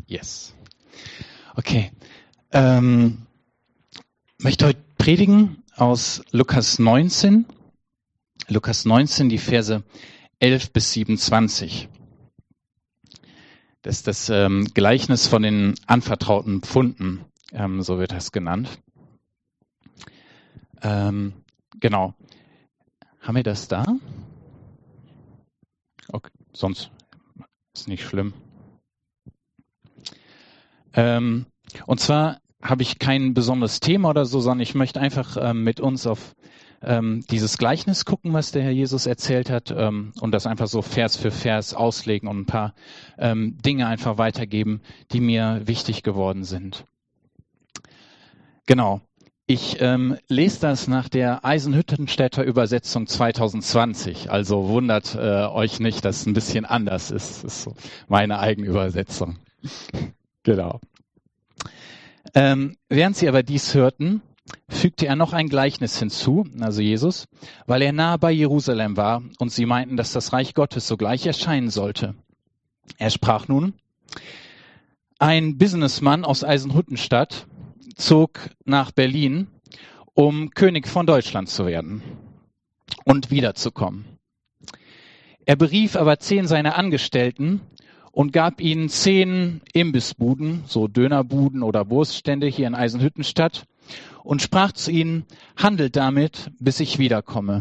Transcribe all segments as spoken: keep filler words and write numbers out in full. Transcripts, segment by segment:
Yes. Okay. Ähm, möchte heute predigen aus Lukas neunzehn. Lukas neunzehn, die Verse elf bis siebenundzwanzig. Das ist das ähm, Gleichnis von den anvertrauten Pfunden, ähm, so wird das genannt. Ähm, genau. Haben wir das da? Okay, sonst ist nicht schlimm. Ähm, und zwar habe ich kein besonderes Thema oder so, sondern ich möchte einfach ähm, mit uns auf ähm, dieses Gleichnis gucken, was der Herr Jesus erzählt hat, ähm, und das einfach so Vers für Vers auslegen und ein paar ähm, Dinge einfach weitergeben, die mir wichtig geworden sind. Genau. Ich ähm, lese das nach der Eisenhüttenstädter Übersetzung zwanzig zwanzig, also wundert äh, euch nicht, dass es ein bisschen anders ist. Das ist so meine eigene Übersetzung. Genau. Ähm, während sie aber dies hörten, fügte er noch ein Gleichnis hinzu, also Jesus, weil er nahe bei Jerusalem war und sie meinten, dass das Reich Gottes sogleich erscheinen sollte. Er sprach nun: Ein Businessmann aus Eisenhüttenstadt zog nach Berlin, um König von Deutschland zu werden und wiederzukommen. Er berief aber zehn seiner Angestellten und gab ihnen zehn Imbissbuden, so Dönerbuden oder Wurststände hier in Eisenhüttenstadt, und sprach zu ihnen: Handelt damit, bis ich wiederkomme.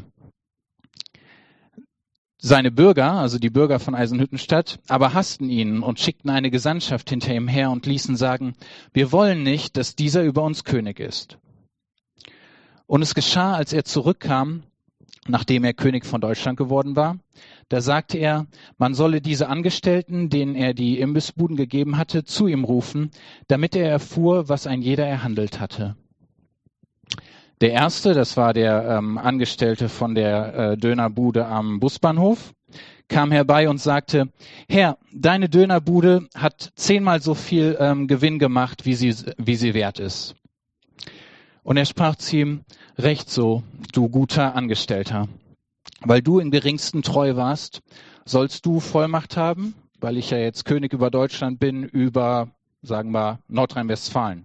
Seine Bürger, also die Bürger von Eisenhüttenstadt, aber hassten ihn und schickten eine Gesandtschaft hinter ihm her und ließen sagen: Wir wollen nicht, dass dieser über uns König ist. Und es geschah, als er zurückkam, nachdem er König von Deutschland geworden war, da sagte er, man solle diese Angestellten, denen er die Imbissbuden gegeben hatte, zu ihm rufen, damit er erfuhr, was ein jeder erhandelt hatte. Der erste, das war der ähm, Angestellte von der äh, Dönerbude am Busbahnhof, kam herbei und sagte: Herr, deine Dönerbude hat zehnmal so viel ähm, Gewinn gemacht, wie sie, wie sie wert ist. Und er sprach zu ihm: Recht so, du guter Angestellter. Weil du im geringsten treu warst, sollst du Vollmacht haben, weil ich ja jetzt König über Deutschland bin, über, sagen wir, Nordrhein-Westfalen.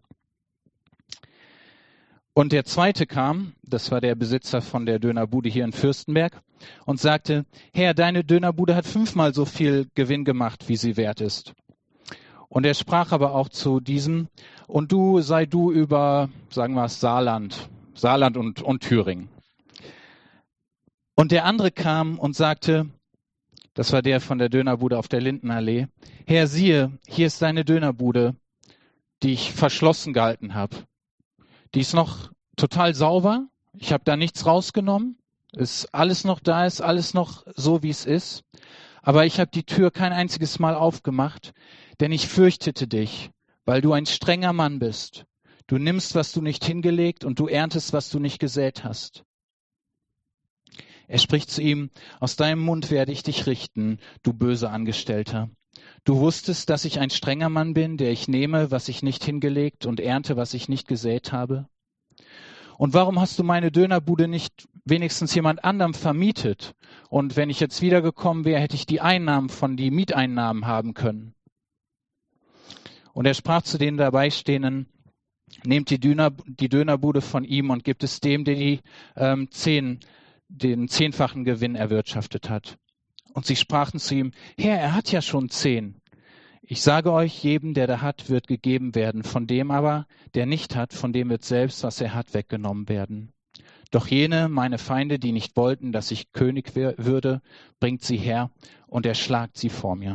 Und der zweite kam, das war der Besitzer von der Dönerbude hier in Fürstenberg, und sagte: Herr, deine Dönerbude hat fünfmal so viel Gewinn gemacht, wie sie wert ist. Und er sprach aber auch zu diesem: Und du, sei du über, sagen wir, Saarland, Saarland und, und Thüringen. Und der andere kam und sagte, das war der von der Dönerbude auf der Lindenallee: Herr, siehe, hier ist deine Dönerbude, die ich verschlossen gehalten habe. Die ist noch total sauber. Ich habe da nichts rausgenommen. Ist alles noch da, ist alles noch so, wie es ist. Aber ich habe die Tür kein einziges Mal aufgemacht, denn ich fürchtete dich, weil du ein strenger Mann bist. Du nimmst, was du nicht hingelegt, und du erntest, was du nicht gesät hast. Er spricht zu ihm: Aus deinem Mund werde ich dich richten, du böser Angestellter. Du wusstest, dass ich ein strenger Mann bin, der ich nehme, was ich nicht hingelegt, und ernte, was ich nicht gesät habe. Und warum hast du meine Dönerbude nicht wenigstens jemand anderem vermietet? Und wenn ich jetzt wiedergekommen wäre, hätte ich die Einnahmen von die Mieteinnahmen haben können. Und er sprach zu den Dabeistehenden: Nehmt die, Döner, die Dönerbude von ihm und gebt es dem, der die ähm, zehn, den zehnfachen Gewinn erwirtschaftet hat. Und sie sprachen zu ihm: Herr, er hat ja schon zehn. Ich sage euch, jedem, der da hat, wird gegeben werden. Von dem aber, der nicht hat, von dem wird selbst, was er hat, weggenommen werden. Doch jene, meine Feinde, die nicht wollten, dass ich König würde, bringt sie her und erschlagt sie vor mir.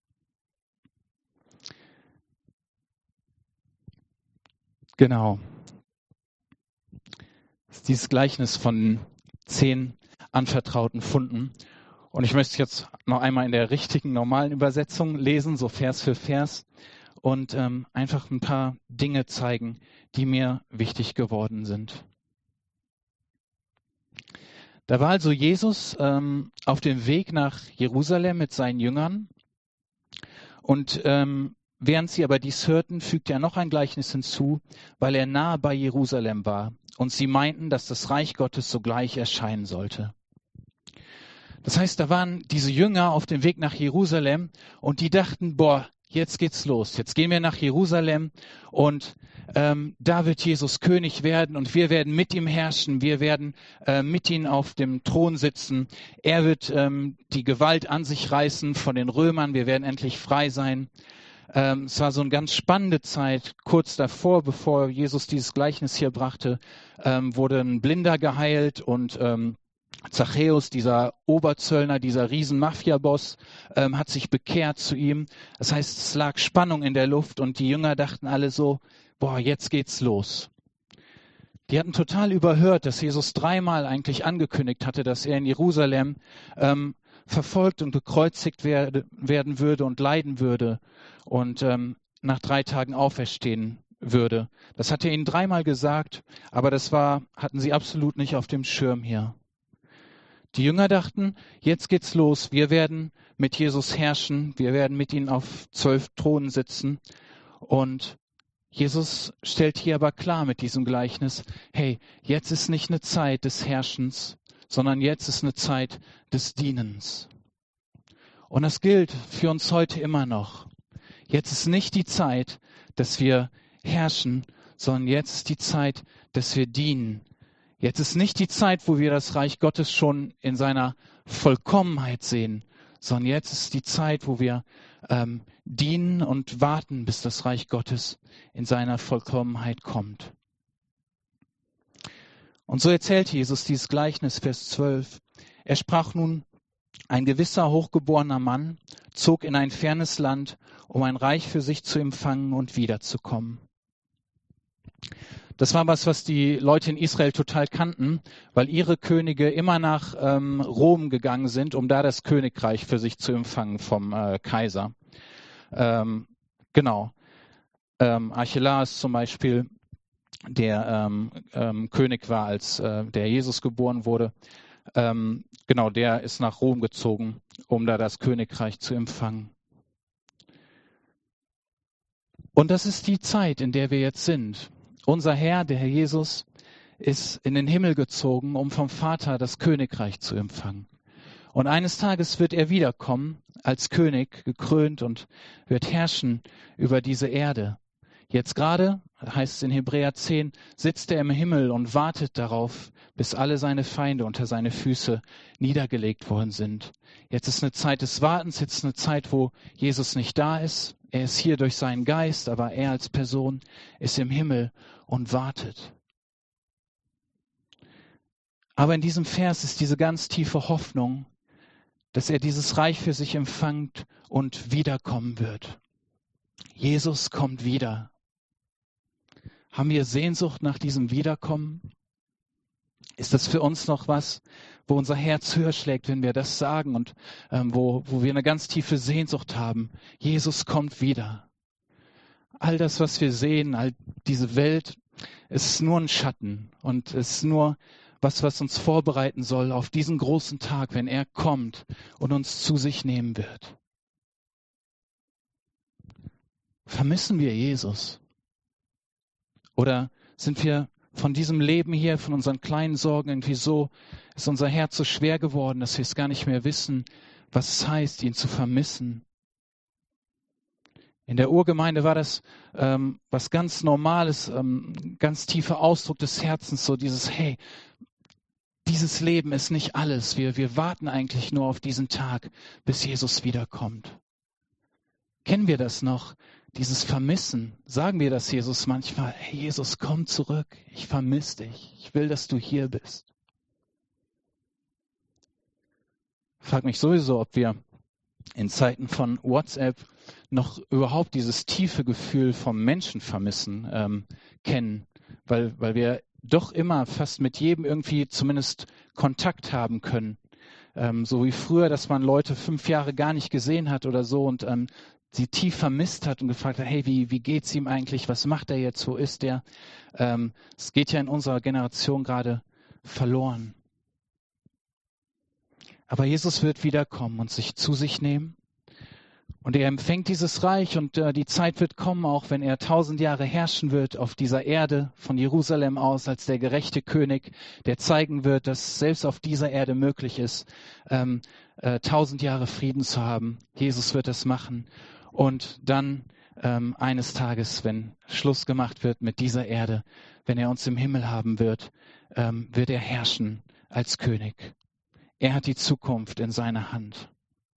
Genau. Das ist dieses Gleichnis von zehn anvertrauten Pfunden. Und ich möchte es jetzt noch einmal in der richtigen, normalen Übersetzung lesen, so Vers für Vers, und ähm, einfach ein paar Dinge zeigen, die mir wichtig geworden sind. Da war also Jesus ähm, auf dem Weg nach Jerusalem mit seinen Jüngern. Und ähm, während sie aber dies hörten, fügte er noch ein Gleichnis hinzu, weil er nahe bei Jerusalem war. Und sie meinten, dass das Reich Gottes sogleich erscheinen sollte. Das heißt, da waren diese Jünger auf dem Weg nach Jerusalem und die dachten, boah, jetzt geht's los. Jetzt gehen wir nach Jerusalem und ähm, da wird Jesus König werden und wir werden mit ihm herrschen. Wir werden äh, mit ihm auf dem Thron sitzen. Er wird ähm, die Gewalt an sich reißen von den Römern. Wir werden endlich frei sein. Ähm, es war so eine ganz spannende Zeit. Kurz davor, bevor Jesus dieses Gleichnis hier brachte, ähm, wurde ein Blinder geheilt und ähm, Zachäus, dieser Oberzöllner, dieser Riesen-Mafia-Boss, ähm, hat sich bekehrt zu ihm. Das heißt, es lag Spannung in der Luft und die Jünger dachten alle so, boah, jetzt geht's los. Die hatten total überhört, dass Jesus dreimal eigentlich angekündigt hatte, dass er in Jerusalem ähm, verfolgt und gekreuzigt werde, werden würde und leiden würde und ähm, nach drei Tagen auferstehen würde. Das hat er ihnen dreimal gesagt, aber das war, hatten sie absolut nicht auf dem Schirm hier. Die Jünger dachten, jetzt geht's los, wir werden mit Jesus herrschen, wir werden mit ihm auf zwölf Thronen sitzen und Jesus stellt hier aber klar mit diesem Gleichnis, hey, jetzt ist nicht eine Zeit des Herrschens, sondern jetzt ist eine Zeit des Dienens. Und das gilt für uns heute immer noch. Jetzt ist nicht die Zeit, dass wir herrschen, sondern jetzt ist die Zeit, dass wir dienen. Jetzt ist nicht die Zeit, wo wir das Reich Gottes schon in seiner Vollkommenheit sehen, sondern jetzt ist die Zeit, wo wir ähm, dienen und warten, bis das Reich Gottes in seiner Vollkommenheit kommt. Und so erzählt Jesus dieses Gleichnis, Vers zwölf. Er sprach nun, ein gewisser hochgeborener Mann zog in ein fernes Land, um ein Reich für sich zu empfangen und wiederzukommen. Das war was, was die Leute in Israel total kannten, weil ihre Könige immer nach ähm, Rom gegangen sind, um da das Königreich für sich zu empfangen vom äh, Kaiser. Ähm, genau. Ähm, Archelaus zum Beispiel, der ähm, ähm, König war, als äh, der Jesus geboren wurde. Ähm, genau, der ist nach Rom gezogen, um da das Königreich zu empfangen. Und das ist die Zeit, in der wir jetzt sind. Unser Herr, der Herr Jesus, ist in den Himmel gezogen, um vom Vater das Königreich zu empfangen. Und eines Tages wird er wiederkommen, als König, gekrönt und wird herrschen über diese Erde. Jetzt gerade, heißt es in Hebräer zehn, sitzt er im Himmel und wartet darauf, bis alle seine Feinde unter seine Füße niedergelegt worden sind. Jetzt ist eine Zeit des Wartens, jetzt ist eine Zeit, wo Jesus nicht da ist. Er ist hier durch seinen Geist, aber er als Person ist im Himmel und wartet. Aber in diesem Vers ist diese ganz tiefe Hoffnung, dass er dieses Reich für sich empfängt und wiederkommen wird. Jesus kommt wieder. Haben wir Sehnsucht nach diesem Wiederkommen? Ist das für uns noch was, wo unser Herz höher schlägt, wenn wir das sagen und ähm, wo, wo wir eine ganz tiefe Sehnsucht haben? Jesus kommt wieder. All das, was wir sehen, all diese Welt, ist nur ein Schatten und es ist nur was, was uns vorbereiten soll auf diesen großen Tag, wenn er kommt und uns zu sich nehmen wird. Vermissen wir Jesus? Oder sind wir von diesem Leben hier, von unseren kleinen Sorgen irgendwie so, ist unser Herz so schwer geworden, dass wir es gar nicht mehr wissen, was es heißt, ihn zu vermissen? In der Urgemeinde war das ähm, was ganz Normales, ähm, ganz tiefer Ausdruck des Herzens, so dieses, hey, dieses Leben ist nicht alles. Wir, wir warten eigentlich nur auf diesen Tag, bis Jesus wiederkommt. Kennen wir das noch? Dieses Vermissen. Sagen wir das Jesus manchmal, hey Jesus, komm zurück. Ich vermisse dich. Ich will, dass du hier bist. Ich frage mich sowieso, ob wir in Zeiten von WhatsApp noch überhaupt dieses tiefe Gefühl vom Menschenvermissen ähm, kennen, weil, weil wir doch immer fast mit jedem irgendwie zumindest Kontakt haben können. Ähm, so wie früher, dass man Leute fünf Jahre gar nicht gesehen hat oder so und ähm, sie tief vermisst hat und gefragt hat, hey, wie, wie geht's ihm eigentlich? Was macht er jetzt? Wo ist er? Ähm, es geht ja in unserer Generation gerade verloren. Aber Jesus wird wiederkommen und sich zu sich nehmen. Und er empfängt dieses Reich und äh, die Zeit wird kommen, auch wenn er tausend Jahre herrschen wird auf dieser Erde von Jerusalem aus als der gerechte König, der zeigen wird, dass selbst auf dieser Erde möglich ist, ähm, äh, tausend Jahre Frieden zu haben. Jesus wird das machen. Und dann ähm, eines Tages, wenn Schluss gemacht wird mit dieser Erde, wenn er uns im Himmel haben wird, ähm, wird er herrschen als König. Er hat die Zukunft in seiner Hand.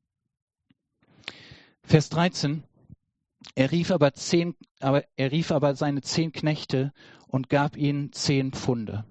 Vers dreizehn. Er rief aber zehn, aber er rief aber seine zehn Knechte und gab ihnen zehn Pfunde.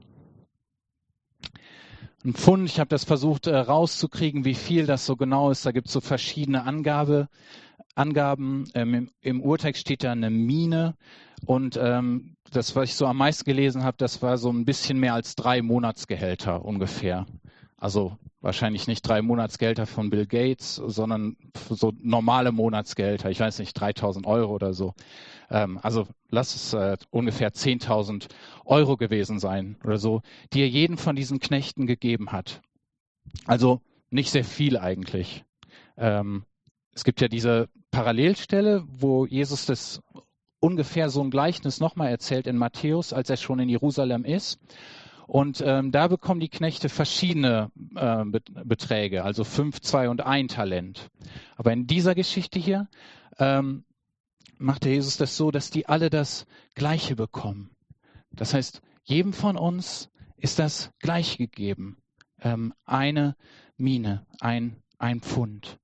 Ein Pfund, ich habe das versucht äh, rauszukriegen, wie viel das so genau ist. Da gibt es so verschiedene Angabe, Angaben. Ähm, im, Im Urtext steht da eine Mine und ähm, das, was ich so am meisten gelesen habe, das war so ein bisschen mehr als drei Monatsgehälter ungefähr. Also wahrscheinlich nicht drei Monatsgehälter von Bill Gates, sondern so normale Monatsgehälter. Ich weiß nicht, dreitausend Euro oder so. Ähm, also lass es äh, ungefähr zehntausend Euro gewesen sein oder so, die er jeden von diesen Knechten gegeben hat. Also nicht sehr viel eigentlich. Ähm, es gibt ja diese Parallelstelle, wo Jesus das ungefähr so ein Gleichnis nochmal erzählt in Matthäus, als er schon in Jerusalem ist. Und ähm, da bekommen die Knechte verschiedene äh, Beträge, also fünf, zwei und ein Talent. Aber in dieser Geschichte hier ähm, macht der Jesus das so, dass die alle das Gleiche bekommen. Das heißt, jedem von uns ist das Gleiche gegeben. Ähm, eine Mine, ein, ein Pfund.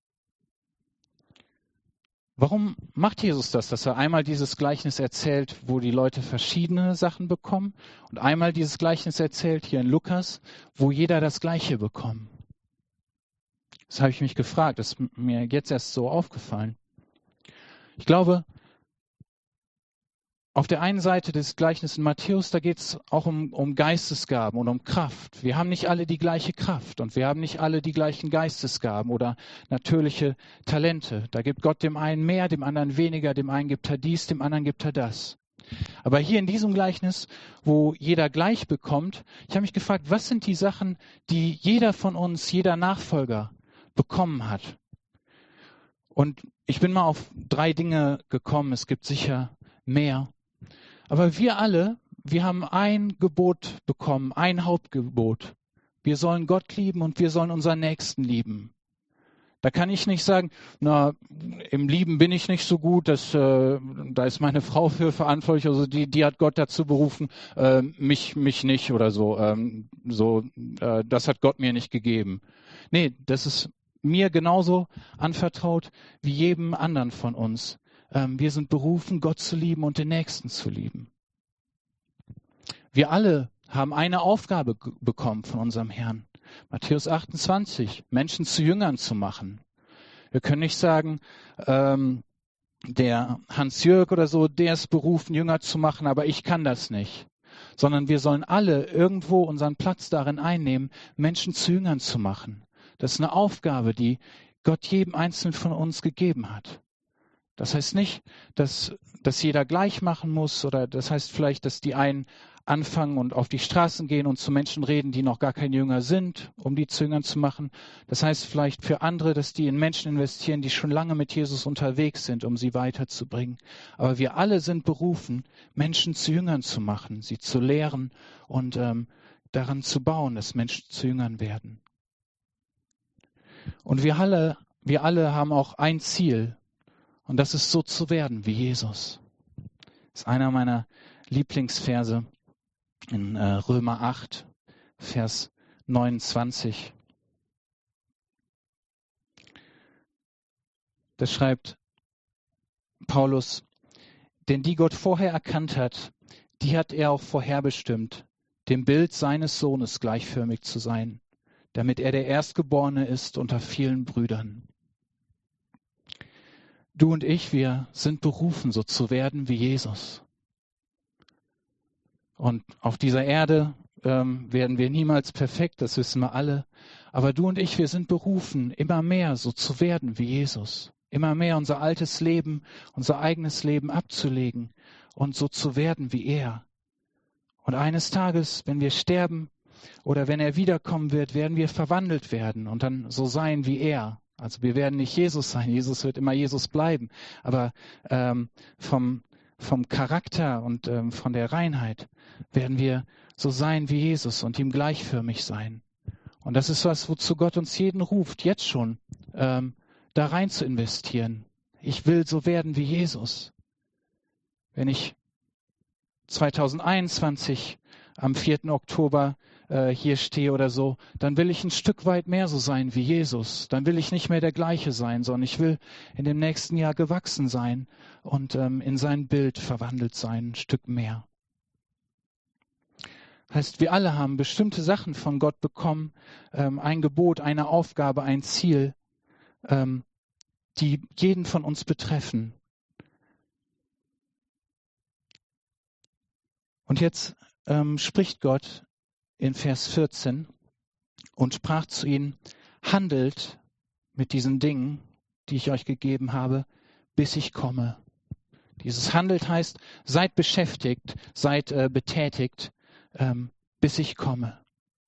Warum macht Jesus das, dass er einmal dieses Gleichnis erzählt, wo die Leute verschiedene Sachen bekommen und einmal dieses Gleichnis erzählt, hier in Lukas, wo jeder das Gleiche bekommt? Das habe ich mich gefragt, das ist mir jetzt erst so aufgefallen. Ich glaube, auf der einen Seite des Gleichnisses in Matthäus, da geht es auch um, um Geistesgaben und um Kraft. Wir haben nicht alle die gleiche Kraft und wir haben nicht alle die gleichen Geistesgaben oder natürliche Talente. Da gibt Gott dem einen mehr, dem anderen weniger, dem einen gibt er dies, dem anderen gibt er das. Aber hier in diesem Gleichnis, wo jeder gleich bekommt, ich habe mich gefragt, was sind die Sachen, die jeder von uns, jeder Nachfolger bekommen hat? Und ich bin mal auf drei Dinge gekommen, es gibt sicher mehr. Aber wir alle, wir haben ein Gebot bekommen, ein Hauptgebot. Wir sollen Gott lieben und wir sollen unseren Nächsten lieben. Da kann ich nicht sagen, na, im Lieben bin ich nicht so gut, das, äh, da ist meine Frau für verantwortlich, also die, die hat Gott dazu berufen, äh, mich, mich nicht oder so. Ähm, so äh, das hat Gott mir nicht gegeben. Nee, das ist mir genauso anvertraut wie jedem anderen von uns. Ähm, wir sind berufen, Gott zu lieben und den Nächsten zu lieben. Wir alle haben eine Aufgabe g- bekommen von unserem Herrn. Matthäus achtundzwanzig, Menschen zu Jüngern zu machen. Wir können nicht sagen, ähm, der Hans-Jörg oder so, der ist berufen, Jünger zu machen, aber ich kann das nicht. Sondern wir sollen alle irgendwo unseren Platz darin einnehmen, Menschen zu Jüngern zu machen. Das ist eine Aufgabe, die Gott jedem Einzelnen von uns gegeben hat. Das heißt nicht, dass, dass jeder gleich machen muss oder das heißt vielleicht, dass die einen anfangen und auf die Straßen gehen und zu Menschen reden, die noch gar kein Jünger sind, um die zu Jüngern zu machen. Das heißt vielleicht für andere, dass die in Menschen investieren, die schon lange mit Jesus unterwegs sind, um sie weiterzubringen. Aber wir alle sind berufen, Menschen zu Jüngern zu machen, sie zu lehren und ähm, daran zu bauen, dass Menschen zu Jüngern werden. Und wir alle, wir alle haben auch ein Ziel. Und das ist so zu werden wie Jesus. Das ist einer meiner Lieblingsverse in äh, Römer acht, Vers neunundzwanzig. Da schreibt Paulus, denn die Gott vorher erkannt hat, die hat er auch vorherbestimmt, dem Bild seines Sohnes gleichförmig zu sein, damit er der Erstgeborene ist unter vielen Brüdern. Du und ich, wir sind berufen, so zu werden wie Jesus. Und auf dieser Erde ähm, werden wir niemals perfekt, das wissen wir alle. Aber du und ich, wir sind berufen, immer mehr so zu werden wie Jesus. Immer mehr unser altes Leben, unser eigenes Leben abzulegen und so zu werden wie er. Und eines Tages, wenn wir sterben oder wenn er wiederkommen wird, werden wir verwandelt werden und dann so sein wie er. Also wir werden nicht Jesus sein, Jesus wird immer Jesus bleiben, aber ähm, vom, vom Charakter und ähm, von der Reinheit werden wir so sein wie Jesus und ihm gleichförmig sein. Und das ist was, wozu Gott uns jeden ruft, jetzt schon, ähm, da rein zu investieren, ich will so werden wie Jesus. Wenn ich zwanzig einundzwanzig am vierten Oktober äh, hier stehe oder so, dann will ich ein Stück weit mehr so sein wie Jesus. Dann will ich nicht mehr der gleiche sein, sondern ich will in dem nächsten Jahr gewachsen sein und ähm, in sein Bild verwandelt sein, ein Stück mehr. Heißt, wir alle haben bestimmte Sachen von Gott bekommen, ähm, ein Gebot, eine Aufgabe, ein Ziel, ähm, die jeden von uns betreffen. Und jetzt ähm, spricht Gott in Vers vierzehn und sprach zu ihnen, handelt mit diesen Dingen, die ich euch gegeben habe, bis ich komme. Dieses handelt heißt, seid beschäftigt, seid äh, betätigt, ähm, bis ich komme.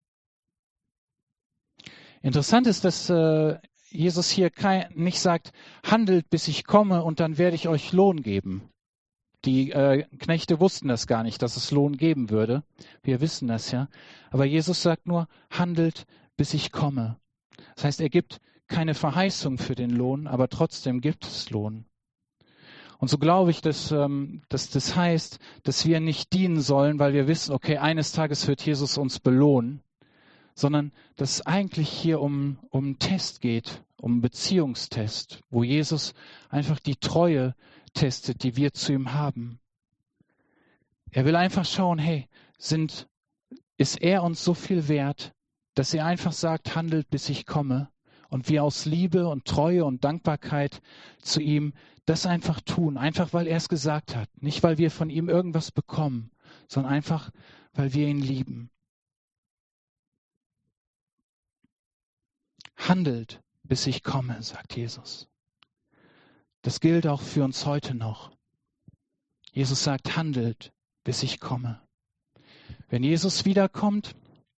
Interessant ist, dass äh, Jesus hier kein, nicht sagt, handelt, bis ich komme und dann werde ich euch Lohn geben. Die äh, Knechte wussten das gar nicht, dass es Lohn geben würde. Wir wissen das ja. Aber Jesus sagt nur, handelt, bis ich komme. Das heißt, er gibt keine Verheißung für den Lohn, aber trotzdem gibt es Lohn. Und so glaube ich, dass, ähm, dass das heißt, dass wir nicht dienen sollen, weil wir wissen, okay, eines Tages wird Jesus uns belohnen, sondern dass es eigentlich hier um, um einen Test geht, um einen Beziehungstest, wo Jesus einfach die Treue testet, die wir zu ihm haben. Er will einfach schauen, hey, sind, ist er uns so viel wert, dass er einfach sagt, handelt, bis ich komme, und wir aus Liebe und Treue und Dankbarkeit zu ihm das einfach tun, einfach weil er es gesagt hat, nicht weil wir von ihm irgendwas bekommen, sondern einfach, weil wir ihn lieben. Handelt, bis ich komme, sagt Jesus. Das gilt auch für uns heute noch. Jesus sagt, handelt, bis ich komme. Wenn Jesus wiederkommt,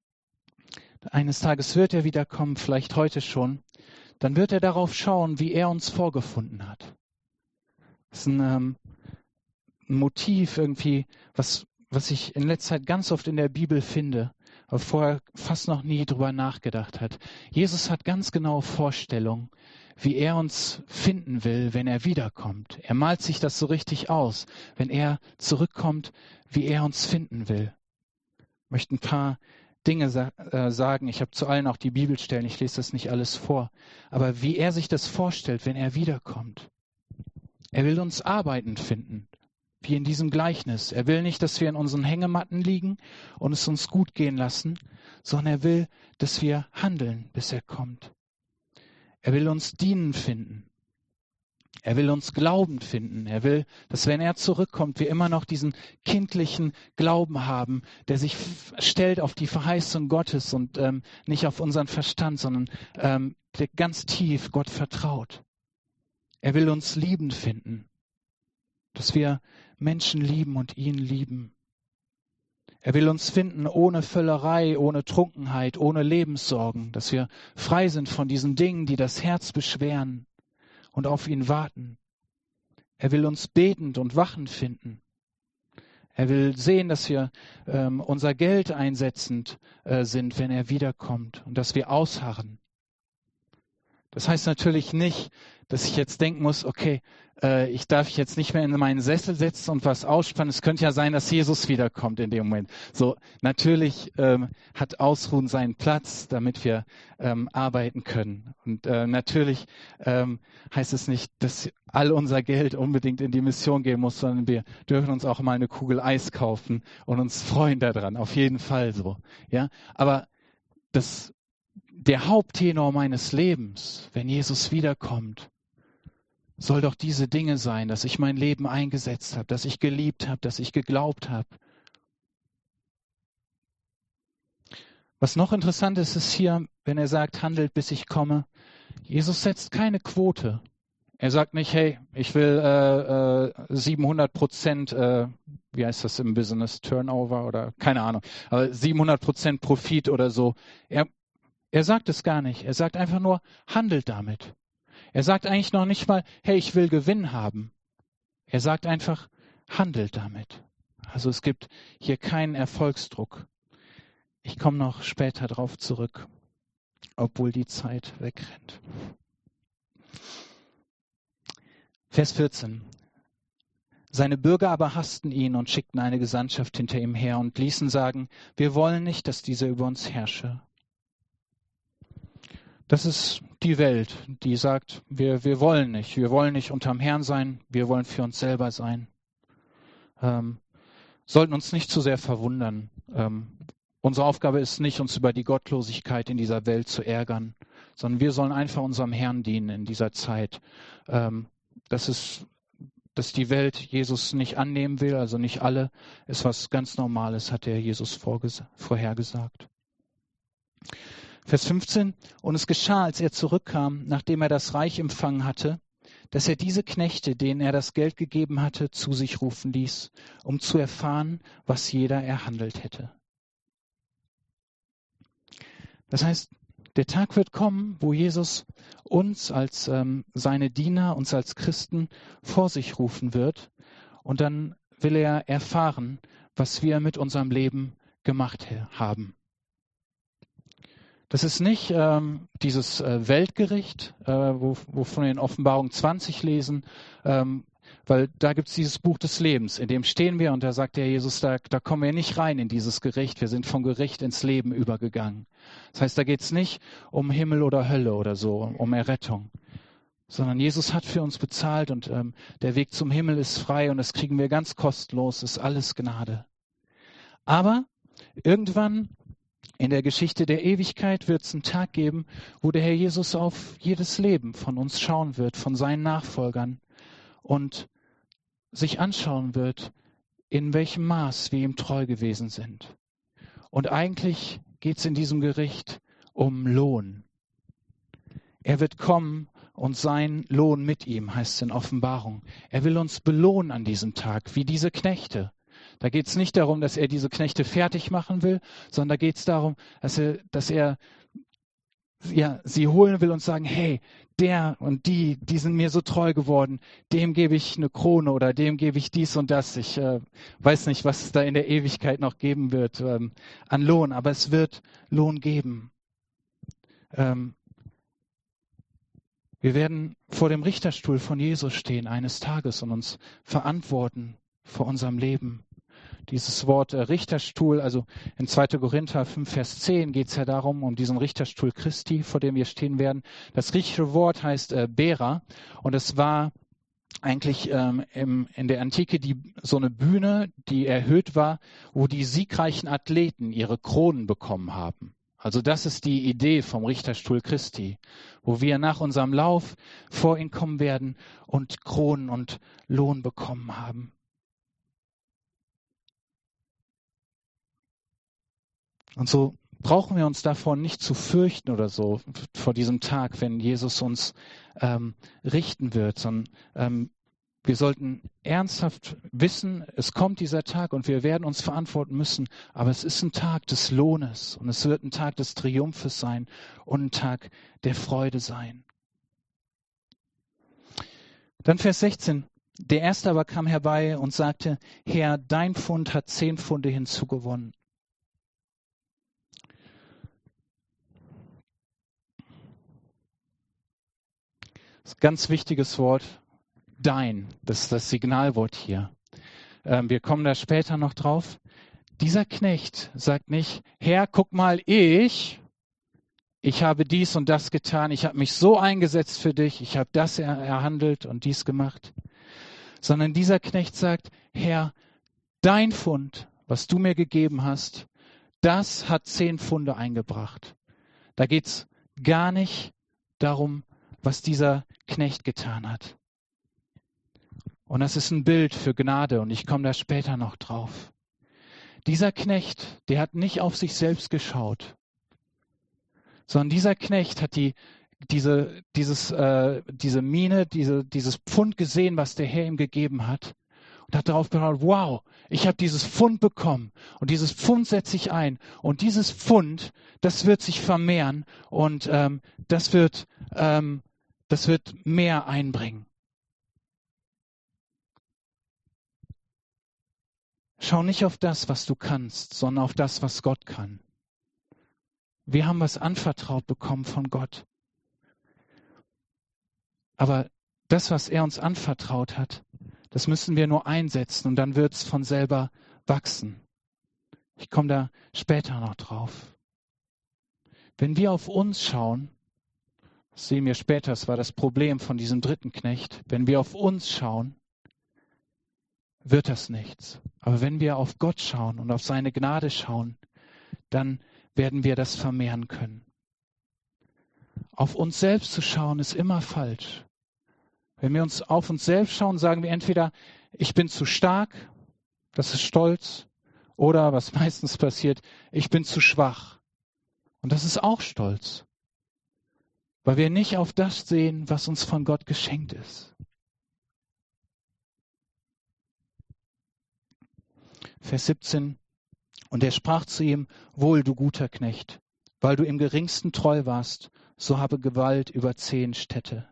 eines Tages wird er wiederkommen, vielleicht heute schon, dann wird er darauf schauen, wie er uns vorgefunden hat. Das ist ein, ähm, ein Motiv irgendwie, was, was ich in letzter Zeit ganz oft in der Bibel finde, aber vorher fast noch nie drüber nachgedacht hat. Jesus hat ganz genaue Vorstellungen, wie er uns finden will, wenn er wiederkommt. Er malt sich das so richtig aus, wenn er zurückkommt, wie er uns finden will. Ich möchte ein paar Dinge sa- äh, sagen. Ich habe zu allen auch die Bibelstellen, ich lese das nicht alles vor. Aber wie er sich das vorstellt, wenn er wiederkommt. Er will uns arbeitend finden, wie in diesem Gleichnis. Er will nicht, dass wir in unseren Hängematten liegen und es uns gut gehen lassen, sondern er will, dass wir handeln, bis er kommt. Er will uns dienen finden. Er will uns glaubend finden. Er will, dass wenn er zurückkommt, wir immer noch diesen kindlichen Glauben haben, der sich f- stellt auf die Verheißung Gottes und ähm, nicht auf unseren Verstand, sondern ähm, der ganz tief Gott vertraut. Er will uns liebend finden, dass wir Menschen lieben und ihn lieben. Er will uns finden ohne Völlerei, ohne Trunkenheit, ohne Lebenssorgen, dass wir frei sind von diesen Dingen, die das Herz beschweren und auf ihn warten. Er will uns betend und wachend finden. Er will sehen, dass wir ähm, unser Geld einsetzend äh, sind, wenn er wiederkommt und dass wir ausharren. Das heißt natürlich nicht, dass ich jetzt denken muss, okay, äh, ich darf jetzt nicht mehr in meinen Sessel setzen und was ausspannen. Es könnte ja sein, dass Jesus wiederkommt in dem Moment. So, natürlich ähm, hat Ausruhen seinen Platz, damit wir ähm, arbeiten können. Und äh, natürlich ähm, heißt es nicht, dass all unser Geld unbedingt in die Mission gehen muss, sondern wir dürfen uns auch mal eine Kugel Eis kaufen und uns freuen daran. Auf jeden Fall so. Ja, aber das Der Haupttenor meines Lebens, wenn Jesus wiederkommt, soll doch diese Dinge sein, dass ich mein Leben eingesetzt habe, dass ich geliebt habe, dass ich geglaubt habe. Was noch interessant ist, ist hier, wenn er sagt, handelt, bis ich komme. Jesus setzt keine Quote. Er sagt nicht, hey, ich will äh, äh, siebenhundert Prozent, äh, wie heißt das im Business, Turnover oder keine Ahnung, aber siebenhundert Prozent Profit oder so. Er Er sagt es gar nicht. Er sagt einfach nur, handelt damit. Er sagt eigentlich noch nicht mal, hey, ich will Gewinn haben. Er sagt einfach, handelt damit. Also es gibt hier keinen Erfolgsdruck. Ich komme noch später drauf zurück, obwohl die Zeit wegrennt. Vers vierzehn. Seine Bürger aber hassten ihn und schickten eine Gesandtschaft hinter ihm her und ließen sagen, wir wollen nicht, dass dieser über uns herrsche. Das ist die Welt, die sagt, wir, wir wollen nicht, wir wollen nicht unterm Herrn sein, wir wollen für uns selber sein. Ähm, sollten uns nicht zu sehr verwundern. Ähm, unsere Aufgabe ist nicht, uns über die Gottlosigkeit in dieser Welt zu ärgern, sondern wir sollen einfach unserem Herrn dienen in dieser Zeit. Ähm, das ist, dass die Welt Jesus nicht annehmen will, also nicht alle, ist was ganz Normales, hat der Jesus vorges- vorhergesagt. Vers fünfzehn. Und es geschah, als er zurückkam, nachdem er das Reich empfangen hatte, dass er diese Knechte, denen er das Geld gegeben hatte, zu sich rufen ließ, um zu erfahren, was jeder erhandelt hätte. Das heißt, der Tag wird kommen, wo Jesus uns als ähm, seine Diener, uns als Christen vor sich rufen wird. Und dann will er erfahren, was wir mit unserem Leben gemacht haben. Das ist nicht ähm, dieses äh, Weltgericht, äh, wo, wovon wir in Offenbarung zwanzig lesen, ähm, weil da gibt es dieses Buch des Lebens, in dem stehen wir und da sagt der Jesus, da, da kommen wir nicht rein in dieses Gericht, wir sind vom Gericht ins Leben übergegangen. Das heißt, da geht es nicht um Himmel oder Hölle oder so, um Errettung, sondern Jesus hat für uns bezahlt und ähm, der Weg zum Himmel ist frei und das kriegen wir ganz kostenlos, ist alles Gnade. Aber irgendwann in der Geschichte der Ewigkeit wird es einen Tag geben, wo der Herr Jesus auf jedes Leben von uns schauen wird, von seinen Nachfolgern und sich anschauen wird, in welchem Maß wir ihm treu gewesen sind. Und eigentlich geht es in diesem Gericht um Lohn. Er wird kommen und sein Lohn mit ihm, heißt es in Offenbarung. Er will uns belohnen an diesem Tag, wie diese Knechte. Da geht es nicht darum, dass er diese Knechte fertig machen will, sondern da geht es darum, dass er, dass er ja, sie holen will und sagen, hey, der und die, die sind mir so treu geworden, dem gebe ich eine Krone oder dem gebe ich dies und das. Ich äh, weiß nicht, was es da in der Ewigkeit noch geben wird ähm, an Lohn, aber es wird Lohn geben. Ähm, wir werden vor dem Richterstuhl von Jesus stehen eines Tages und uns verantworten vor unserem Leben. Dieses Wort äh, Richterstuhl, also in zweiter Korinther fünf, Vers zehn geht es ja darum, um diesen Richterstuhl Christi, vor dem wir stehen werden. Das griechische Wort heißt äh, Bera und es war eigentlich ähm, im, in der Antike die, so eine Bühne, die erhöht war, wo die siegreichen Athleten ihre Kronen bekommen haben. Also das ist die Idee vom Richterstuhl Christi, wo wir nach unserem Lauf vor ihn kommen werden und Kronen und Lohn bekommen haben. Und so brauchen wir uns davon nicht zu fürchten oder so, vor diesem Tag, wenn Jesus uns ähm, richten wird, sondern ähm, wir sollten ernsthaft wissen, es kommt dieser Tag und wir werden uns verantworten müssen, aber es ist ein Tag des Lohnes und es wird ein Tag des Triumphes sein und ein Tag der Freude sein. Dann Vers sechzehn. Der Erste aber kam herbei und sagte, Herr, dein Pfund hat zehn Pfunde hinzugewonnen. Das ist ein ganz wichtiges Wort, dein, das ist das Signalwort hier. Ähm, wir kommen da später noch drauf. Dieser Knecht sagt nicht, Herr, guck mal, ich, ich habe dies und das getan, ich habe mich so eingesetzt für dich, ich habe das er, erhandelt und dies gemacht. Sondern dieser Knecht sagt, Herr, dein Pfund, was du mir gegeben hast, das hat zehn Pfunde eingebracht. Da geht es gar nicht darum, was dieser Knecht getan hat. Und das ist ein Bild für Gnade und ich komme da später noch drauf. Dieser Knecht, der hat nicht auf sich selbst geschaut, sondern dieser Knecht hat die, diese, dieses, äh, diese Mine, diese, dieses Pfund gesehen, was der Herr ihm gegeben hat und hat darauf geschaut, wow, ich habe dieses Pfund bekommen und dieses Pfund setze ich ein und dieses Pfund, das wird sich vermehren und ähm, das wird ähm, Das wird mehr einbringen. Schau nicht auf das, was du kannst, sondern auf das, was Gott kann. Wir haben was anvertraut bekommen von Gott. Aber das, was er uns anvertraut hat, das müssen wir nur einsetzen und dann wird es von selber wachsen. Ich komme da später noch drauf. Wenn wir auf uns schauen, das sehen wir später, das war das Problem von diesem dritten Knecht, wenn wir auf uns schauen, wird das nichts. Aber wenn wir auf Gott schauen und auf seine Gnade schauen, dann werden wir das vermehren können. Auf uns selbst zu schauen, ist immer falsch. Wenn wir uns auf uns selbst schauen, sagen wir entweder, ich bin zu stark, das ist Stolz, oder was meistens passiert, ich bin zu schwach. Und das ist auch Stolz, weil wir nicht auf das sehen, was uns von Gott geschenkt ist. Vers siebzehn, und er sprach zu ihm, wohl, du guter Knecht, weil du im geringsten treu warst, so habe Gewalt über zehn Städte.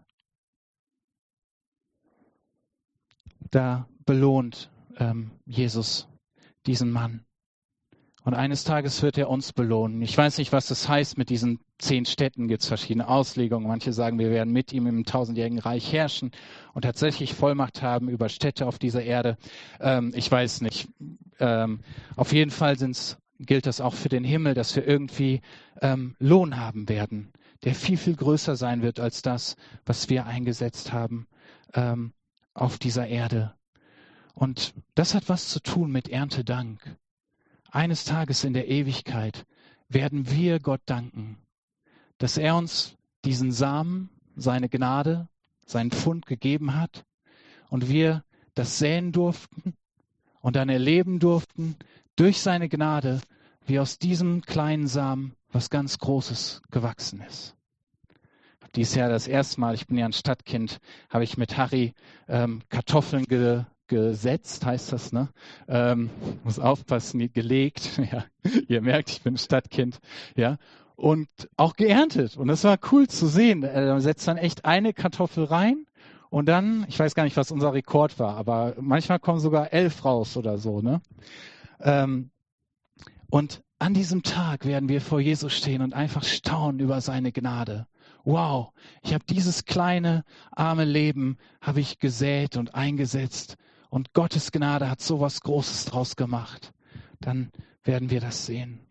Da belohnt ähm, Jesus diesen Mann. Und eines Tages wird er uns belohnen. Ich weiß nicht, was das heißt mit diesen zehn Städten. Gibt es verschiedene Auslegungen. Manche sagen, wir werden mit ihm im tausendjährigen Reich herrschen und tatsächlich Vollmacht haben über Städte auf dieser Erde. Ähm, ich weiß nicht. Ähm, auf jeden Fall sind's, gilt das auch für den Himmel, dass wir irgendwie ähm, Lohn haben werden, der viel, viel größer sein wird als das, was wir eingesetzt haben ähm, auf dieser Erde. Und das hat was zu tun mit Erntedank. Eines Tages in der Ewigkeit werden wir Gott danken, dass er uns diesen Samen, seine Gnade, seinen Pfund gegeben hat und wir das säen durften und dann erleben durften, durch seine Gnade, wie aus diesem kleinen Samen was ganz Großes gewachsen ist. Dieses Jahr das erste Mal, ich bin ja ein Stadtkind, habe ich mit Harry ähm, Kartoffeln ge gesetzt, heißt das, ne? Ähm, muss aufpassen, gelegt. Ja, ihr merkt, ich bin ein Stadtkind, ja. Und auch geerntet. Und das war cool zu sehen. Er setzt dann echt eine Kartoffel rein und dann, ich weiß gar nicht, was unser Rekord war, aber manchmal kommen sogar elf raus oder so, ne? Ähm, und an diesem Tag werden wir vor Jesus stehen und einfach staunen über seine Gnade. Wow, ich habe dieses kleine, arme Leben, habe ich gesät und eingesetzt. Und Gottes Gnade hat so was Großes draus gemacht. Dann werden wir das sehen.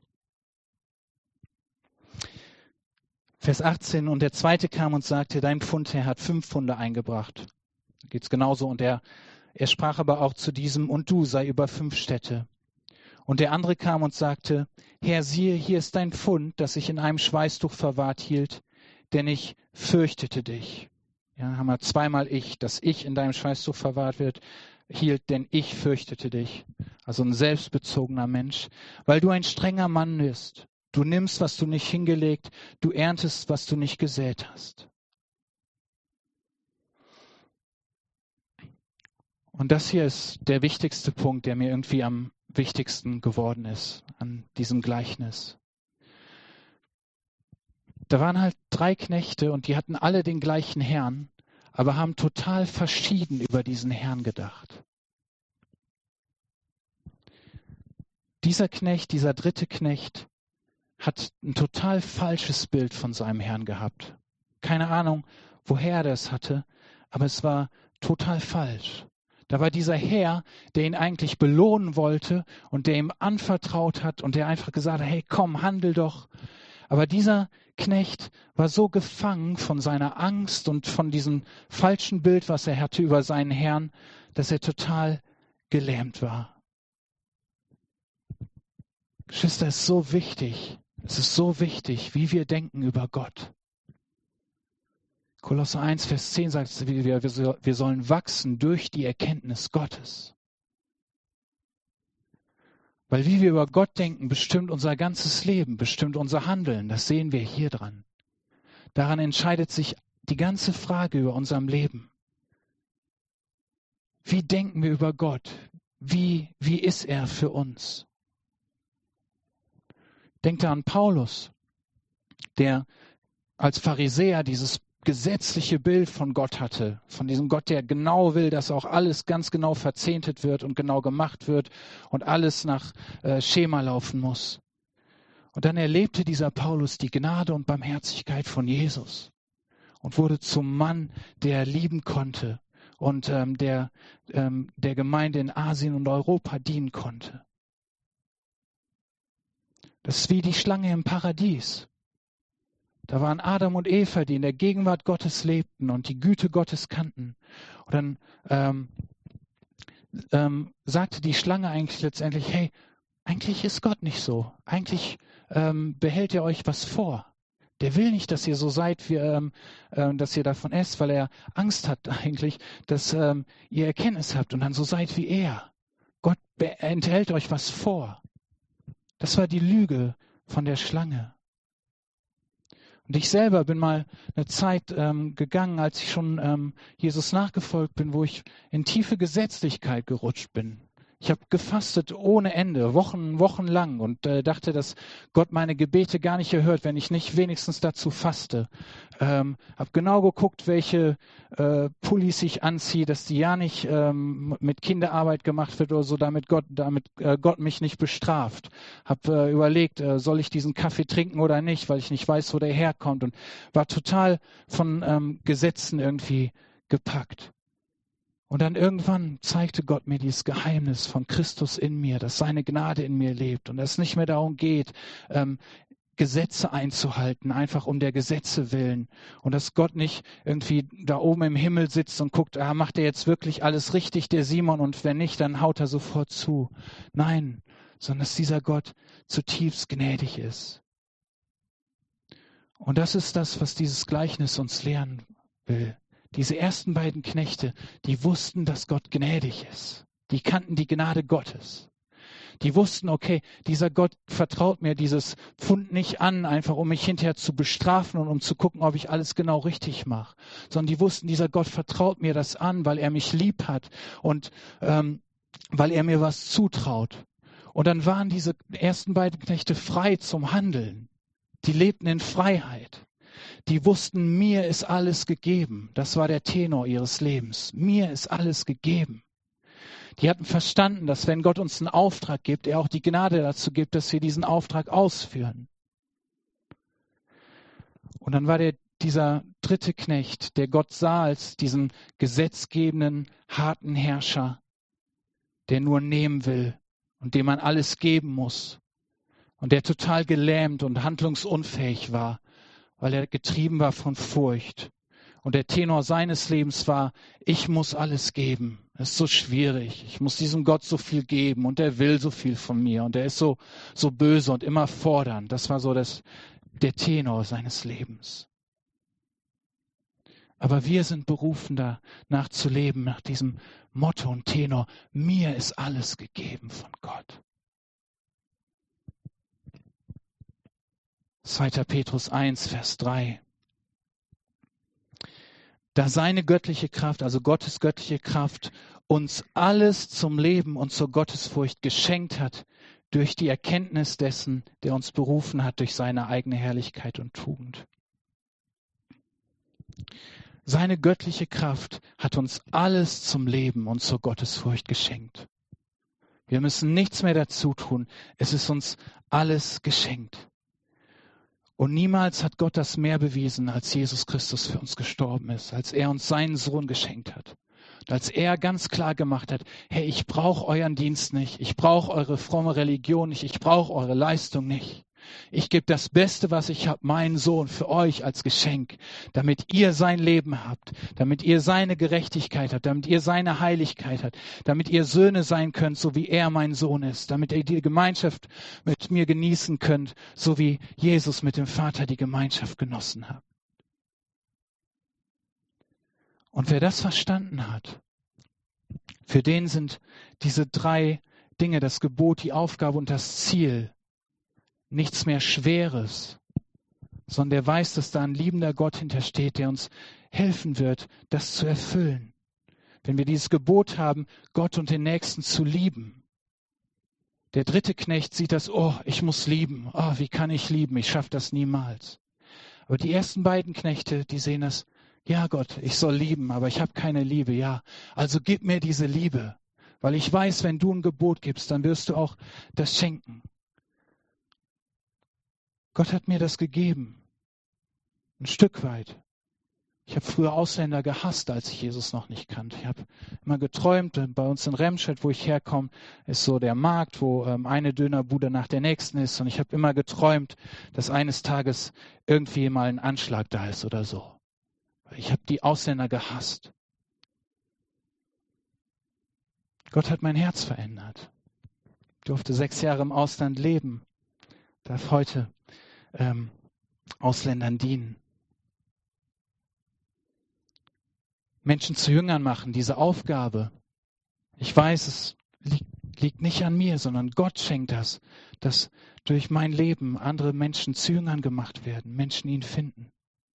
Vers achtzehn, und der zweite kam und sagte, dein Pfundherr hat fünf Pfunde eingebracht. Da geht's genauso. Und er, er sprach aber auch zu diesem, und du sei über fünf Städte. Und der andere kam und sagte, Herr, siehe, hier ist dein Pfund, das ich in einem Schweißtuch verwahrt hielt, denn ich fürchtete dich. Ja, haben wir zweimal ich, dass ich in deinem Schweißtuch verwahrt wird, hielt, denn ich fürchtete dich. Also ein selbstbezogener Mensch, weil du ein strenger Mann bist. Du nimmst, was du nicht hingelegt, du erntest, was du nicht gesät hast. Und das hier ist der wichtigste Punkt, der mir irgendwie am wichtigsten geworden ist an diesem Gleichnis. Da waren halt drei Knechte und die hatten alle den gleichen Herrn, aber haben total verschieden über diesen Herrn gedacht. Dieser Knecht, dieser dritte Knecht, hat ein total falsches Bild von seinem Herrn gehabt. Keine Ahnung, woher er das hatte, aber es war total falsch. Da war dieser Herr, der ihn eigentlich belohnen wollte und der ihm anvertraut hat und der einfach gesagt hat, hey, komm, handel doch. Aber dieser Knecht war so gefangen von seiner Angst und von diesem falschen Bild, was er hatte über seinen Herrn, dass er total gelähmt war. Geschwister, es ist so wichtig, es ist so wichtig, wie wir denken über Gott. Kolosser eins, Vers zehn sagt, wir, wir sollen wachsen durch die Erkenntnis Gottes. Weil wie wir über Gott denken, bestimmt unser ganzes Leben, bestimmt unser Handeln. Das sehen wir hier dran. Daran entscheidet sich die ganze Frage über unserem Leben. Wie denken wir über Gott? Wie, wie ist er für uns? Denkt an Paulus, der als Pharisäer dieses gesetzliche Bild von Gott hatte, von diesem Gott, der genau will, dass auch alles ganz genau verzehntet wird und genau gemacht wird und alles nach äh, Schema laufen muss. Und dann erlebte dieser Paulus die Gnade und Barmherzigkeit von Jesus. und wurde zum Mann, der lieben konnte und ähm, der ähm, der Gemeinde in Asien und Europa dienen konnte. Das ist wie die Schlange im Paradies. Da waren Adam und Eva, die in der Gegenwart Gottes lebten und die Güte Gottes kannten. Und dann ähm, ähm, sagte die Schlange eigentlich letztendlich, hey, eigentlich ist Gott nicht so. Eigentlich ähm, behält er euch was vor. Der will nicht, dass ihr so seid, wie, ähm, äh, dass ihr davon esst, weil er Angst hat eigentlich, dass ähm, ihr Erkenntnis habt und dann so seid wie er. Gott be- enthält euch was vor. Das war die Lüge von der Schlange. Und ich selber bin mal eine Zeit ähm, gegangen, als ich schon ähm, Jesus nachgefolgt bin, wo ich in tiefe Gesetzlichkeit gerutscht bin. Ich habe gefastet ohne Ende, Wochen, Wochenlang und äh, dachte, dass Gott meine Gebete gar nicht erhört, wenn ich nicht wenigstens dazu faste. Ähm, habe genau geguckt, welche äh, Pullis ich anziehe, dass die ja nicht ähm, mit Kinderarbeit gemacht wird oder so, damit Gott, damit äh, Gott mich nicht bestraft. Habe äh, überlegt, äh, soll ich diesen Kaffee trinken oder nicht, weil ich nicht weiß, wo der herkommt und war total von ähm, Gesetzen irgendwie gepackt. Und dann irgendwann zeigte Gott mir dieses Geheimnis von Christus in mir, dass seine Gnade in mir lebt und dass es nicht mehr darum geht, ähm, Gesetze einzuhalten, einfach um der Gesetze willen. Und dass Gott nicht irgendwie da oben im Himmel sitzt und guckt, ah, macht er jetzt wirklich alles richtig, der Simon, und wenn nicht, dann haut er sofort zu. Nein, sondern dass dieser Gott zutiefst gnädig ist. Und das ist das, was dieses Gleichnis uns lehren will. Diese ersten beiden Knechte, die wussten, dass Gott gnädig ist. Die kannten die Gnade Gottes. Die wussten, okay, dieser Gott vertraut mir dieses Pfund nicht an, einfach um mich hinterher zu bestrafen und um zu gucken, ob ich alles genau richtig mache. Sondern die wussten, dieser Gott vertraut mir das an, weil er mich lieb hat und ähm, weil er mir was zutraut. Und dann waren diese ersten beiden Knechte frei zum Handeln. Die lebten in Freiheit. Die wussten, mir ist alles gegeben. Das war der Tenor ihres Lebens. Mir ist alles gegeben. Die hatten verstanden, dass wenn Gott uns einen Auftrag gibt, er auch die Gnade dazu gibt, dass wir diesen Auftrag ausführen. Und dann war der, dieser dritte Knecht, der Gott sah als diesen gesetzgebenden, harten Herrscher, der nur nehmen will und dem man alles geben muss. Und der total gelähmt und handlungsunfähig war, weil er getrieben war von Furcht. Und der Tenor seines Lebens war, ich muss alles geben. Es ist so schwierig. Ich muss diesem Gott so viel geben und er will so viel von mir und er ist so, so böse und immer fordernd. Das war so das, der Tenor seines Lebens. Aber wir sind berufen, danach zu leben, nach diesem Motto und Tenor, mir ist alles gegeben von Gott. zweiter Petrus eins, Vers drei. Da seine göttliche Kraft, also Gottes göttliche Kraft, uns alles zum Leben und zur Gottesfurcht geschenkt hat, durch die Erkenntnis dessen, der uns berufen hat, durch seine eigene Herrlichkeit und Tugend. Seine göttliche Kraft hat uns alles zum Leben und zur Gottesfurcht geschenkt. Wir müssen nichts mehr dazu tun. Es ist uns alles geschenkt. Und niemals hat Gott das mehr bewiesen, als Jesus Christus für uns gestorben ist, als er uns seinen Sohn geschenkt hat. Und als er ganz klar gemacht hat, hey, ich brauche euren Dienst nicht, ich brauche eure fromme Religion nicht, ich brauche eure Leistung nicht. Ich gebe das Beste, was ich habe, meinen Sohn, für euch als Geschenk, damit ihr sein Leben habt, damit ihr seine Gerechtigkeit habt, damit ihr seine Heiligkeit habt, damit ihr Söhne sein könnt, so wie er mein Sohn ist, damit ihr die Gemeinschaft mit mir genießen könnt, so wie Jesus mit dem Vater die Gemeinschaft genossen hat. Und wer das verstanden hat, für den sind diese drei Dinge, das Gebot, die Aufgabe und das Ziel, nichts mehr Schweres, sondern der weiß, dass da ein liebender Gott hintersteht, der uns helfen wird, das zu erfüllen. Wenn wir dieses Gebot haben, Gott und den Nächsten zu lieben. Der dritte Knecht sieht das, oh, ich muss lieben. Oh, wie kann ich lieben? Ich schaffe das niemals. Aber die ersten beiden Knechte, die sehen das, ja Gott, ich soll lieben, aber ich habe keine Liebe. Ja, also gib mir diese Liebe, weil ich weiß, wenn du ein Gebot gibst, dann wirst du auch das schenken. Gott hat mir das gegeben, ein Stück weit. Ich habe früher Ausländer gehasst, als ich Jesus noch nicht kannte. Ich habe immer geträumt, bei uns in Remscheid, wo ich herkomme, ist so der Markt, wo ähm, eine Dönerbude nach der nächsten ist. Und ich habe immer geträumt, dass eines Tages irgendwie mal ein Anschlag da ist oder so. Ich habe die Ausländer gehasst. Gott hat mein Herz verändert. Ich durfte sechs Jahre im Ausland leben, darf heute ähm, Ausländern dienen. Menschen zu Jüngern machen, diese Aufgabe. Ich weiß, es liegt, liegt nicht an mir, sondern Gott schenkt das, dass durch mein Leben andere Menschen zu Jüngern gemacht werden, Menschen ihn finden.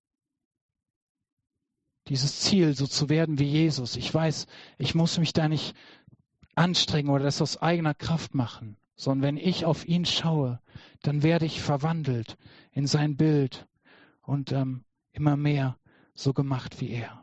Dieses Ziel, so zu werden wie Jesus. Ich weiß, ich muss mich da nicht anstrengen oder das aus eigener Kraft machen, sondern wenn ich auf ihn schaue, dann werde ich verwandelt in sein Bild und ähm, immer mehr so gemacht wie er.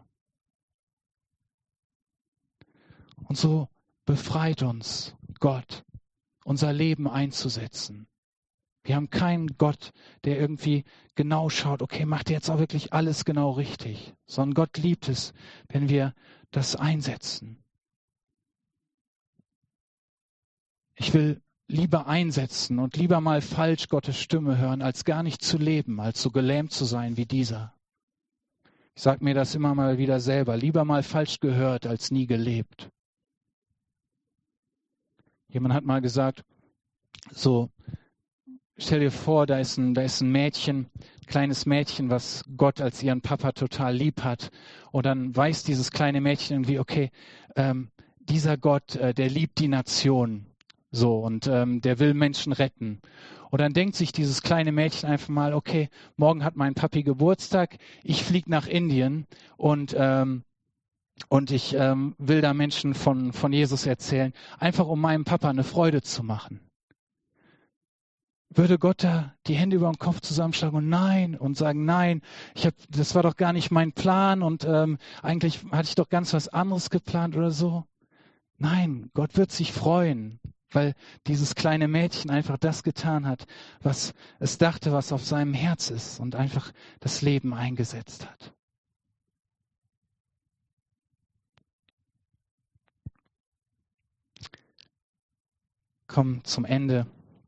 Und so befreit uns Gott, unser Leben einzusetzen. Wir haben keinen Gott, der irgendwie genau schaut, okay, macht er jetzt auch wirklich alles genau richtig, sondern Gott liebt es, wenn wir das einsetzen. Ich will lieber einsetzen und lieber mal falsch Gottes Stimme hören, als gar nicht zu leben, als so gelähmt zu sein wie dieser. Ich sage mir das immer mal wieder selber, lieber mal falsch gehört, als nie gelebt. Jemand hat mal gesagt, so, stell dir vor, da ist ein, da ist ein Mädchen, ein kleines Mädchen, was Gott als ihren Papa total lieb hat. Und dann weiß dieses kleine Mädchen irgendwie, okay, ähm, dieser Gott, äh, der liebt die Nation. So, und ähm, der will Menschen retten. Und dann denkt sich dieses kleine Mädchen einfach mal, okay, morgen hat mein Papi Geburtstag, ich fliege nach Indien und ähm, Und ich ähm, will da Menschen von, von Jesus erzählen, einfach um meinem Papa eine Freude zu machen. Würde Gott da die Hände über den Kopf zusammenschlagen und nein und sagen, nein, ich hab, das war doch gar nicht mein Plan und ähm, eigentlich hatte ich doch ganz was anderes geplant oder so? Nein, Gott wird sich freuen, weil dieses kleine Mädchen einfach das getan hat, was es dachte, was auf seinem Herz ist und einfach das Leben eingesetzt hat. Kommen zum Ende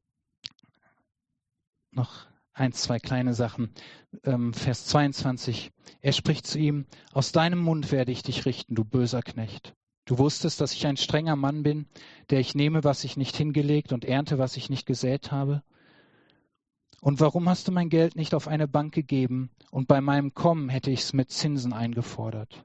noch ein, zwei kleine Sachen. Ähm, Vers zweiundzwanzig. Er spricht zu ihm, aus deinem Mund werde ich dich richten, du böser Knecht. Du wusstest, dass ich ein strenger Mann bin, der ich nehme, was ich nicht hingelegt und ernte, was ich nicht gesät habe. Und warum hast du mein Geld nicht auf eine Bank gegeben und bei meinem Kommen hätte ich es mit Zinsen eingefordert?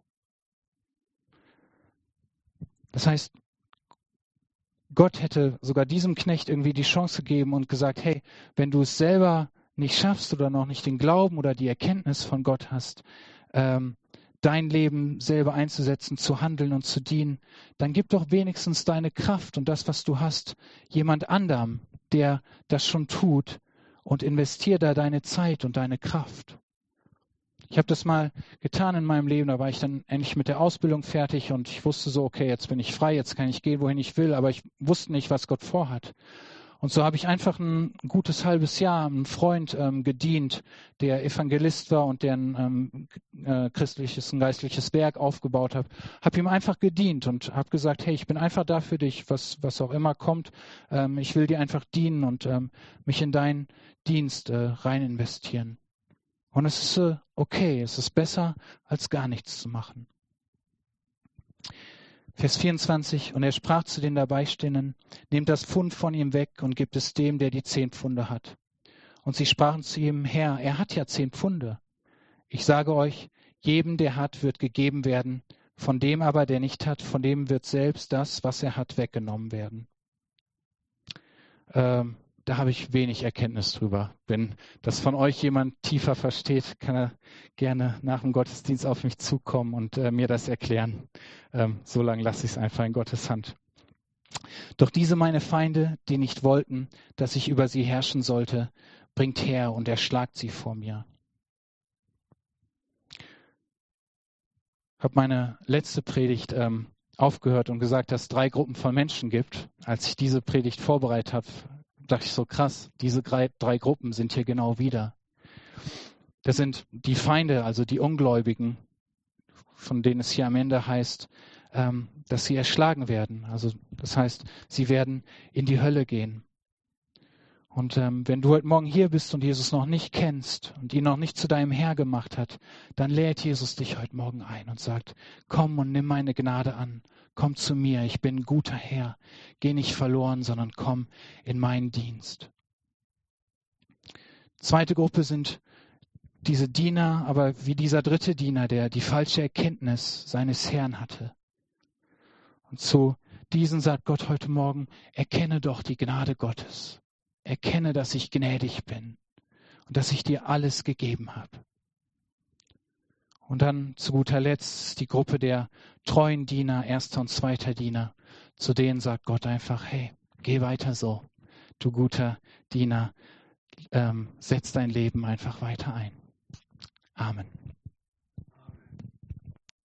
Das heißt, Gott hätte sogar diesem Knecht irgendwie die Chance gegeben und gesagt, hey, wenn du es selber nicht schaffst oder noch nicht den Glauben oder die Erkenntnis von Gott hast, ähm, dein Leben selber einzusetzen, zu handeln und zu dienen, dann gib doch wenigstens deine Kraft und das, was du hast, jemand anderem, der das schon tut und investier da deine Zeit und deine Kraft. Ich habe das mal getan in meinem Leben, da war ich dann endlich mit der Ausbildung fertig und ich wusste so, okay, jetzt bin ich frei, jetzt kann ich gehen, wohin ich will, aber ich wusste nicht, was Gott vorhat. Und so habe ich einfach ein gutes halbes Jahr einem Freund ähm, gedient, der Evangelist war und der ein ähm, äh, christliches, ein geistliches Werk aufgebaut hat. Habe ihm einfach gedient und habe gesagt, hey, ich bin einfach da für dich, was, was auch immer kommt. Ähm, ich will dir einfach dienen und ähm, mich in deinen Dienst äh, rein investieren. Und es ist äh, okay, es ist besser, als gar nichts zu machen. Vers vierundzwanzig, und er sprach zu den Dabeistehenden, nehmt das Pfund von ihm weg und gebt es dem, der die zehn Pfunde hat. Und sie sprachen zu ihm, Herr, er hat ja zehn Pfunde. Ich sage euch, jedem, der hat, wird gegeben werden, von dem aber, der nicht hat, von dem wird selbst das, was er hat, weggenommen werden. Ähm, Da habe ich wenig Erkenntnis drüber. Wenn das von euch jemand tiefer versteht, kann er gerne nach dem Gottesdienst auf mich zukommen und äh, mir das erklären. Ähm, so lange lasse ich es einfach in Gottes Hand. Doch diese meine Feinde, die nicht wollten, dass ich über sie herrschen sollte, bringt her und erschlagt sie vor mir. Ich habe meine letzte Predigt ähm, aufgehört und gesagt, dass es drei Gruppen von Menschen gibt. Als ich diese Predigt vorbereitet habe, dachte ich so, krass, diese drei, drei Gruppen sind hier genau wieder. Das sind die Feinde, also die Ungläubigen, von denen es hier am Ende heißt, ähm, dass sie erschlagen werden. Also das heißt, sie werden in die Hölle gehen. Und ähm, wenn du heute Morgen hier bist und Jesus noch nicht kennst und ihn noch nicht zu deinem Herr gemacht hat, dann lädt Jesus dich heute Morgen ein und sagt, komm und nimm meine Gnade an. Komm zu mir, ich bin ein guter Herr. Geh nicht verloren, sondern komm in meinen Dienst. Zweite Gruppe sind diese Diener, aber wie dieser dritte Diener, der die falsche Erkenntnis seines Herrn hatte. Und zu diesen sagt Gott heute Morgen, erkenne doch die Gnade Gottes. Erkenne, dass ich gnädig bin und dass ich dir alles gegeben habe. Und dann zu guter Letzt die Gruppe der treuen Diener, erster und zweiter Diener. Zu denen sagt Gott einfach, hey, geh weiter so, du guter Diener, ähm, setz dein Leben einfach weiter ein. Amen.